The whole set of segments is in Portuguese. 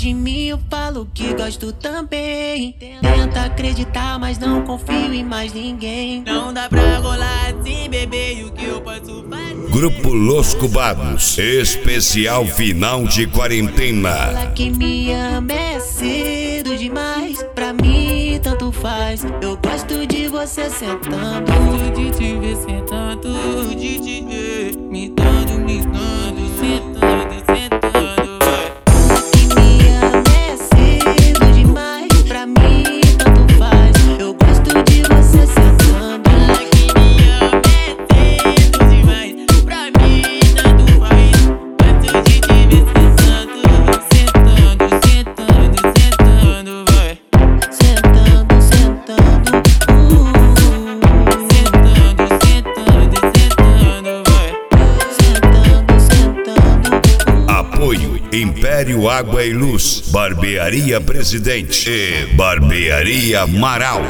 de mim, eu falo que gosto também. Tenta acreditar, mas não confio em mais ninguém. Não dá pra rolar assim, bebê, e o que eu posso fazer? Grupo Los Cubados, especial final de quarentena. Fala que me ama é cedo demais, pra mim tanto faz. Eu gosto de você sentando, Gosto de te ver sentando, de te ver me dando, sentando, sentando, vai. que me ama é cedo demais, pra mim tanto faz. Eu gosto de você sentando. Fala que me ama é cedo demais, pra mim tanto faz. Gosto de te ver sentando, sentando, sentando, sentando, vai. Sentando, sentando, Sentando, sentando, sentando, vai. sentando, sentando. Apoio Império Água e Luz, Barbearia Presidente e Barbearia Amaral.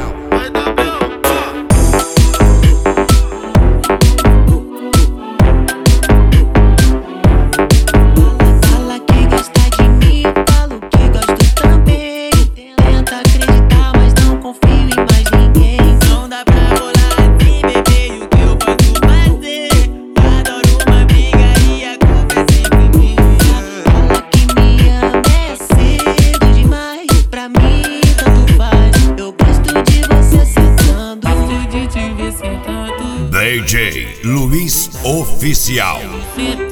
Fala que gosta de mim, eu falo que gosto também. Tenta acreditar, mas não confio em mais ninguém. Não dá pra rolar assim, bebê, e o que eu posso fazer? Adoro uma briga e a culpa é sempre minha. Fala que me ama é cedo demais, pra mim tanto faz. Eu gosto de você sentando. Gosto de te ver sentado, DJ Luiz Oficial. sentando.